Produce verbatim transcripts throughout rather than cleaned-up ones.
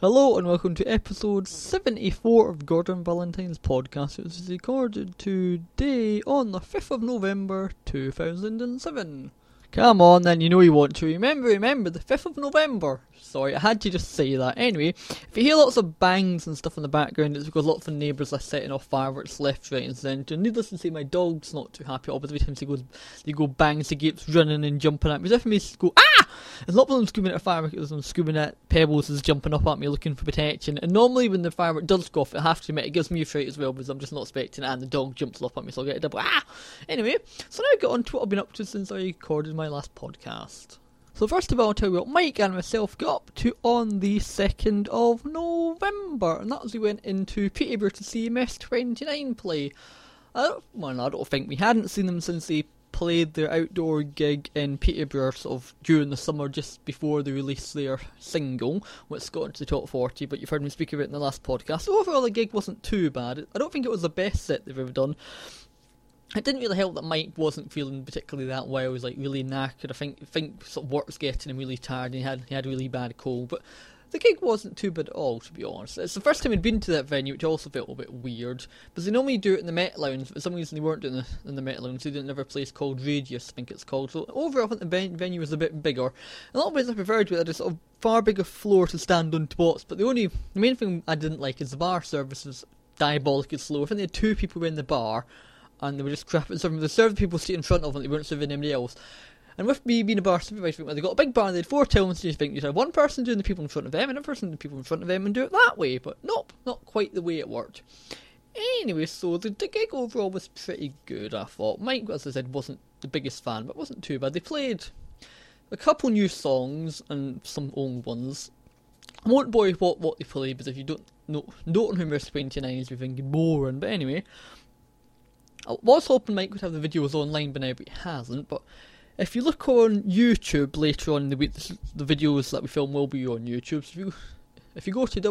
Hello and welcome to episode seventy-four of Gordon Valentine's podcast. It was recorded today on the fifth of November two thousand seven. Come on then, you know you want to. Remember, remember, the fifth of November. Sorry, I had to just say that. Anyway, if you hear lots of bangs and stuff in the background, it's because lots of neighbours are setting off fireworks left, right and centre. Needless to say, my dog's not too happy. Every time he goes, they go bangs, he keeps running and jumping at me. As if me go, ah! It's not when I'm screaming at a firework, it's when I'm screaming at pebbles, is jumping up at me looking for protection. And normally when the firework does go off, I have to admit, it gives me a fright as well, because I'm just not expecting it, and the dog jumps up at me, so I'll get a double, ah! Anyway, so now I get on to what I've been up to since I recorded my last podcast. So first of all, I'll tell you what Mike and myself got up to on the second of November, and that was we went into Peterborough to see M S twenty-nine play. I don't, well, I don't think we hadn't seen them since they played their outdoor gig in Peterborough sort of during the summer, just before they released their single, which got into the top forty, but you've heard me speak about it in the last podcast. So overall the gig wasn't too bad. I don't think it was the best set they've ever done. It didn't really help that Mike wasn't feeling particularly that well. He was like really knackered. I think think sort of work's getting him really tired, and he had he had a really bad cold. But the gig wasn't too bad at all, to be honest. It's the first time he'd been to that venue, which also felt a bit weird. Because they normally do it in the Met Lounge, but for some reason they weren't doing it in the Met Lounge. They did another place called Radius, I think it's called. So overall, I think the ven- venue was a bit bigger. A lot of ways I preferred it. It had a sort of far bigger floor to stand on to watch. But the only the main thing I didn't like is the bar service was diabolically slow. I think they had two people in the bar, and they were just crapping serving. They served people sitting in front of them, they weren't serving anybody else. And with me being a bar supervisor, they got a big bar and they had four tables, so you think you'd have one person doing the people in front of them, and another person doing the people in front of them, and do it that way. But nope, not quite the way it worked. Anyway, so the, the gig overall was pretty good, I thought. Mike, as I said, wasn't the biggest fan, but wasn't too bad. They played a couple new songs and some old ones. I won't bore you with what, what they played, because if you don't know, don't know who M S twenty-nine is, you're thinking boring. But anyway, I was hoping Mike would have the videos online by now, but he hasn't. But if you look on YouTube later on in the week, the videos that we film will be on YouTube. So if you if you go to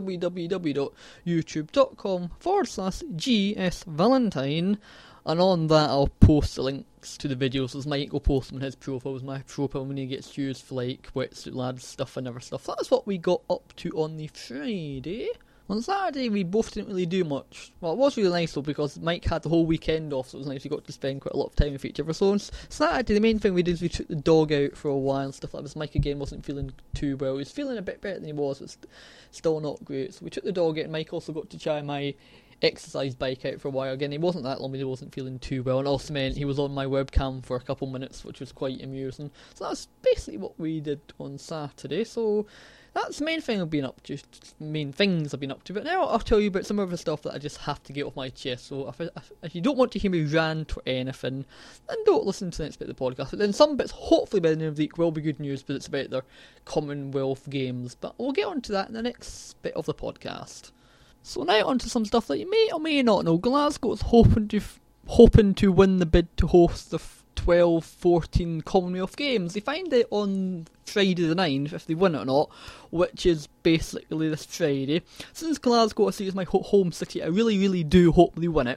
www.youtube.com forward slash gsvalentine, and on that I'll post the links to the videos, as Mike will post them on his profile, as my profile when he gets used for like Wetsuit Lads stuff and other stuff. That's what we got up to on the Friday. On Saturday, we both didn't really do much. Well, it was really nice though, because Mike had the whole weekend off, so it was nice we got to spend quite a lot of time with each other. So on Saturday, the main thing we did is we took the dog out for a while and stuff like that. Mike again wasn't feeling too well. He was feeling a bit better than he was, but st- still not great. So we took the dog out, and Mike also got to try my exercise bike out for a while. Again, he wasn't that long, but he wasn't feeling too well, and also meant he was on my webcam for a couple minutes, which was quite amusing. So that's basically what we did on Saturday. So that's the main thing I've been up to, main things I've been up to. But now I'll tell you about some other stuff that I just have to get off my chest. So if, if, if you don't want to hear me rant or anything, then don't listen to the next bit of the podcast. But then some bits, hopefully by the end of the week, will be good news, but it's about their Commonwealth Games. But we'll get on to that in the next bit of the podcast. So now on to some stuff that you may or may not know. Glasgow's hoping to f- hoping to win the bid to host the twelve fourteen Commonwealth Games. They find out on Friday the ninth if they win it or not, which is basically this Friday. Since Glasgow I see is my home city, I really really do hope they win it.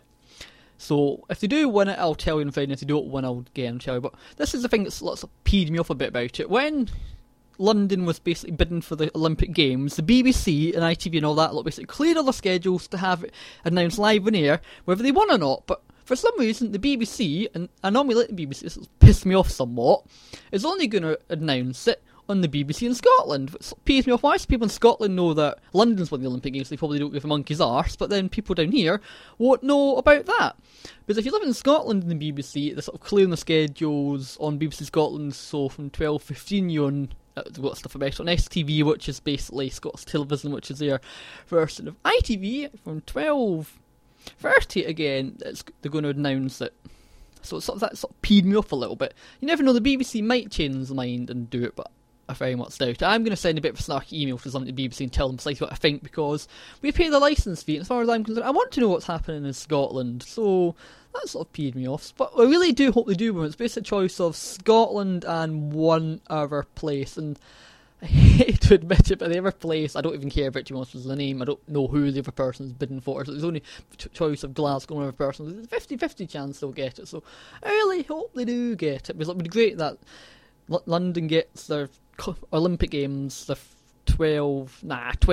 So if they do win it, I'll tell you on Friday. If they don't win, I'll again tell you. But this is the thing that's lots of peed me off a bit about it. When London was basically bidding for the Olympic Games, the B B C and I T V and all that lot basically cleared all the schedules to have it announced live on air whether they won or not. But for some reason, the B B C, and I normally like the B B C, this has pissed me off somewhat, is only going to announce it on the B B C in Scotland. It pisses me off. Why? So people in Scotland know that London's won the Olympic Games, they probably don't give a monkey's arse, but then people down here won't know about that. Because if you live in Scotland in the B B C, they're sort of clearing the schedules on B B C Scotland, so from twelve fifteen you're on, uh, they've got stuff about it on S T V, which is basically Scots television, which is their version of I T V, from twelve thirty again, it's, they're going to announce it. So it's sort of, that sort of peed me off a little bit. You never know, the B B C might change their mind and do it, but I very much doubt it. I'm going to send a bit of a snarky email to some to the B B C and tell them precisely what I think, because we pay the licence fee, and as far as I'm concerned, I want to know what's happening in Scotland. So that sort of peed me off. But I really do hope they do win. It's basically a choice of Scotland and one other place, and I hate to admit it, but the other place, I don't even care about, to be honest, was the name. I don't know who the other person's bidding for. So there's only a choice of Glasgow and another person. There's a fifty-fifty chance they'll get it. So I really hope they do get it, because it would be great that L- London gets their Olympic Games, the twelve, nah, twenty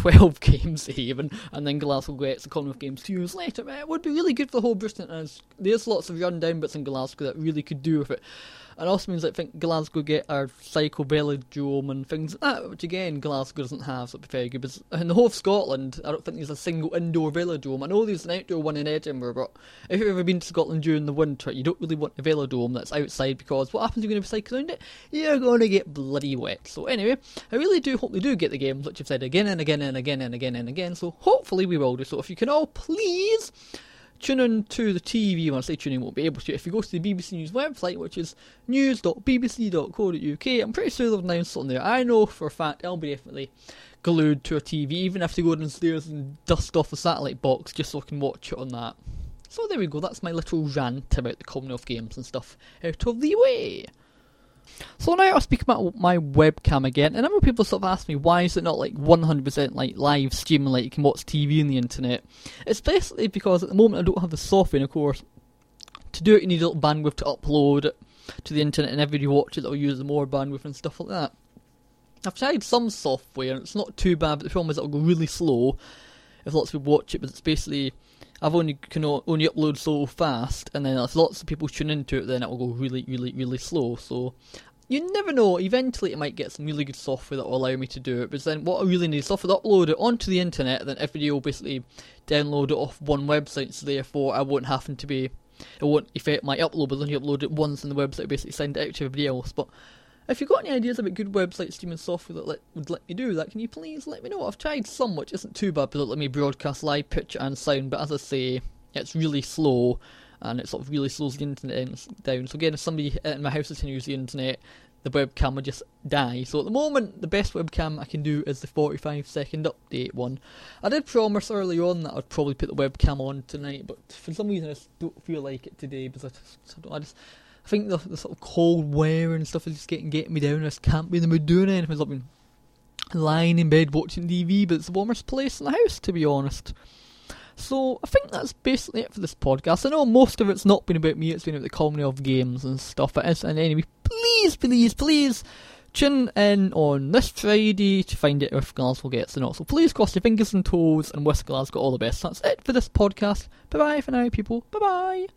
twelve games even, and then Glasgow gets the Commonwealth Games two years later. It would be really good for the whole Britain, as there's lots of rundown bits in Glasgow that really could do with it. And also means that I think Glasgow get our cycle velodrome and things like that, which again Glasgow doesn't have, so it'd be very good. But in the whole of Scotland, I don't think there's a single indoor velodrome. I know there's an outdoor one in Edinburgh, but if you've ever been to Scotland during the winter, you don't really want a velodrome that's outside, because what happens when you cycle around it? You're going to get bloody wet. So anyway, I really do hope they do get the games, which I've said again and again and again and again and again, so hopefully we will do. So if you can all please tune in to the T V. When I say tuning, won't be able to. If you go to the B B C News website, which is news dot b b c dot co dot u k, I'm pretty sure they've announced on there. I know for a fact I'll be definitely glued to a T V, even if they go downstairs and dust off the satellite box just so I can watch it on that. So there we go, that's my little rant about the Commonwealth Games and stuff out of the way. So now I'll speak about my webcam again, and a number of people sort of ask me, why is it not like one hundred percent like live streaming, like you can watch T V on the internet? It's basically because at the moment I don't have the software, and of course to do it you need a little bandwidth to upload it to the internet, and every you watch it it'll use more bandwidth and stuff like that. I've tried some software and it's not too bad, but the problem is it'll go really slow if lots of people watch it, but it's basically I've only can only upload so fast, and then if lots of people tune into it, then it will go really, really, really slow. So you never know. Eventually, it might get some really good software that will allow me to do it. But then, what I really need is software to upload it onto the internet. Then everybody will basically download it off one website. So therefore, I won't have to be. It won't affect my upload, but then you upload it once, and the website basically send it out to everybody else. But if you've got any ideas about good website streaming software that let, would let me do that, can you please let me know? I've tried some, which isn't too bad, because it let me broadcast live picture and sound, but as I say, it's really slow, and it sort of really slows the internet down. So again, if somebody in my house is trying to use the internet, the webcam would just die. So at the moment, the best webcam I can do is the forty-five second update one. I did promise early on that I'd probably put the webcam on tonight, but for some reason I just don't feel like it today, because I just, I, I just I think the, the sort of cold weather and stuff is just getting getting me down. I just can't be in the mood doing anything. I've been lying in bed watching T V, but it's the warmest place in the house, to be honest. So I think that's basically it for this podcast. I know most of it's not been about me, it's been about the Commonwealth Games and stuff. It is, and anyway, please, please, please tune in on this Friday to find out if Glasgow gets or not. So please cross your fingers and toes and wish Glasgow all the best. That's it for this podcast. Bye bye for now, people. Bye bye.